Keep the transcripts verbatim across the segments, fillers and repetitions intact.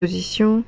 position.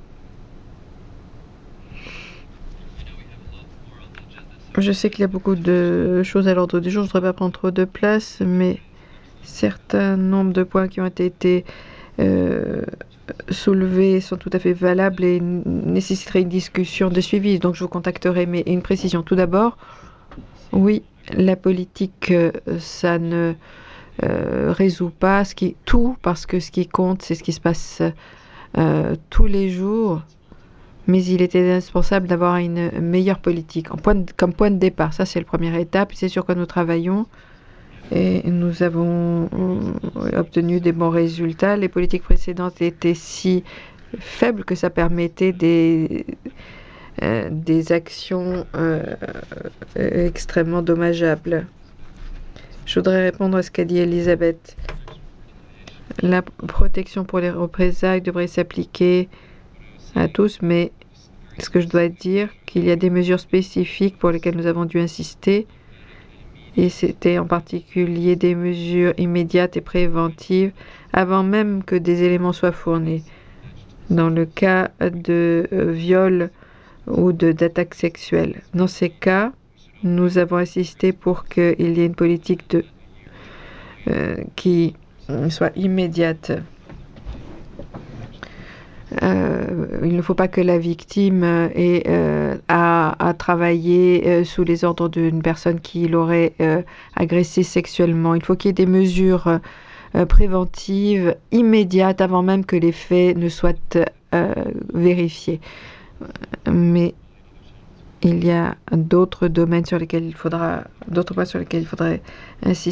Je sais qu'il y a beaucoup de choses à l'ordre du jour, je ne voudrais pas prendre trop de place, mais certains nombres de points qui ont été euh, soulevés sont tout à fait valables et nécessiteraient une discussion de suivi, donc je vous contacterai. Mais une précision tout d'abord, oui, la politique, euh, ça ne euh, résout pas ce qui, tout, parce que ce qui compte, c'est ce qui se passe euh, tous les jours. Mais il était indispensable d'avoir une meilleure politique en point de, comme point de départ. Ça, c'est la première étape. C'est sur quoi nous travaillons et nous avons obtenu des bons résultats. Les politiques précédentes étaient si faibles que ça permettait des, euh, des actions euh, extrêmement dommageables. Je voudrais répondre à ce qu'a dit Elisabeth. La protection pour les représailles devrait s'appliquer à tous, mais ce que je dois dire, qu'il y a des mesures spécifiques pour lesquelles nous avons dû insister, et c'était en particulier des mesures immédiates et préventives avant même que des éléments soient fournis. Dans le cas de euh, viol ou de d'attaque sexuelle. Dans ces cas, nous avons insisté pour qu'il y ait une politique de, euh, qui soit immédiate. Euh, il ne faut pas que la victime ait euh, à, à travailler euh, sous les ordres d'une personne qui l'aurait euh, agressé sexuellement. Il faut qu'il y ait des mesures euh, préventives immédiates avant même que les faits ne soient euh, vérifiés. Mais il y a d'autres domaines sur lesquels il faudra, d'autres points sur lesquels il faudrait insister.